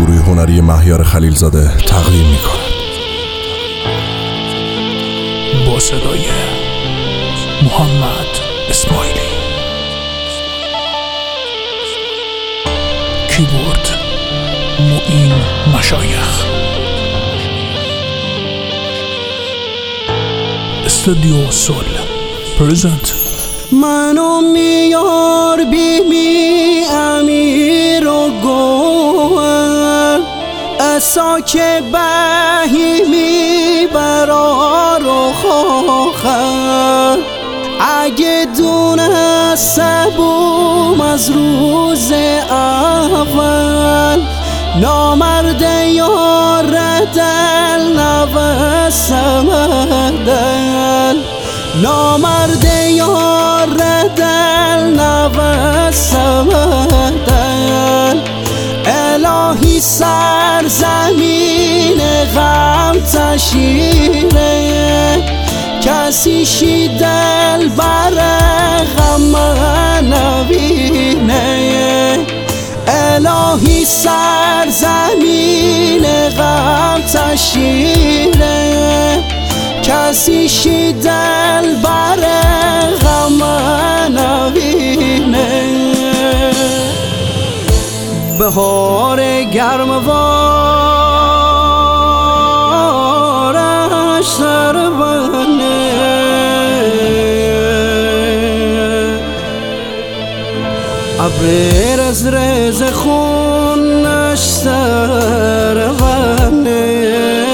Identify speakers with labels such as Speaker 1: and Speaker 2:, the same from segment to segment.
Speaker 1: گروه هنری مهیار خلیلزاده تقدیم می‌کند.
Speaker 2: با صدای محمد اسماعیلی، کیبورد معین مشایخ، استودیو سول پرزنت.
Speaker 3: منو میار بیمی امیر و گوهر اساک بهیمی برار و خواخر اگه دونسته بوم از روز اول نامرد یار دل نوستم دل نامرد یار دل نوستم دل الهی سرزمین غم تشیره کسی شی دل بر غم نبینه الهی سرزمین غم تشیره کسی شی دل بر غم نبینه بهار گرموارش سربنه ابر رز رز خونش سربنه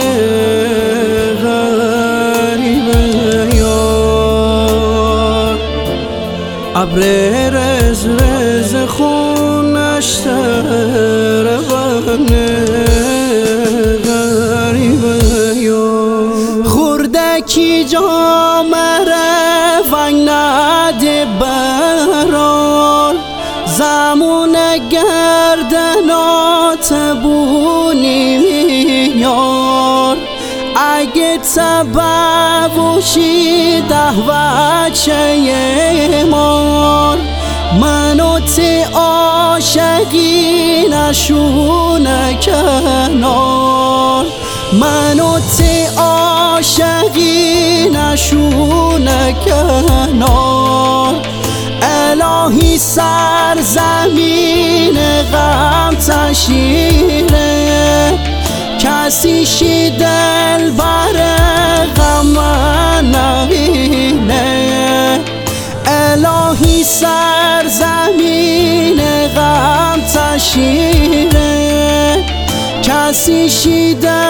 Speaker 3: ابر رز رز خونش تربنه غریبه خوردکی جامره ونگ نده برار زمون گردنات بونی میار اگه تبوشی دهوچه مار منو تی عاشقی نشونه کنار منو تی عاشقی نشونه کنار الهی سرزمین غم تشیره کسی شی دل بر غم نبینه الهی سرزمین غم تشیره کسی شی دل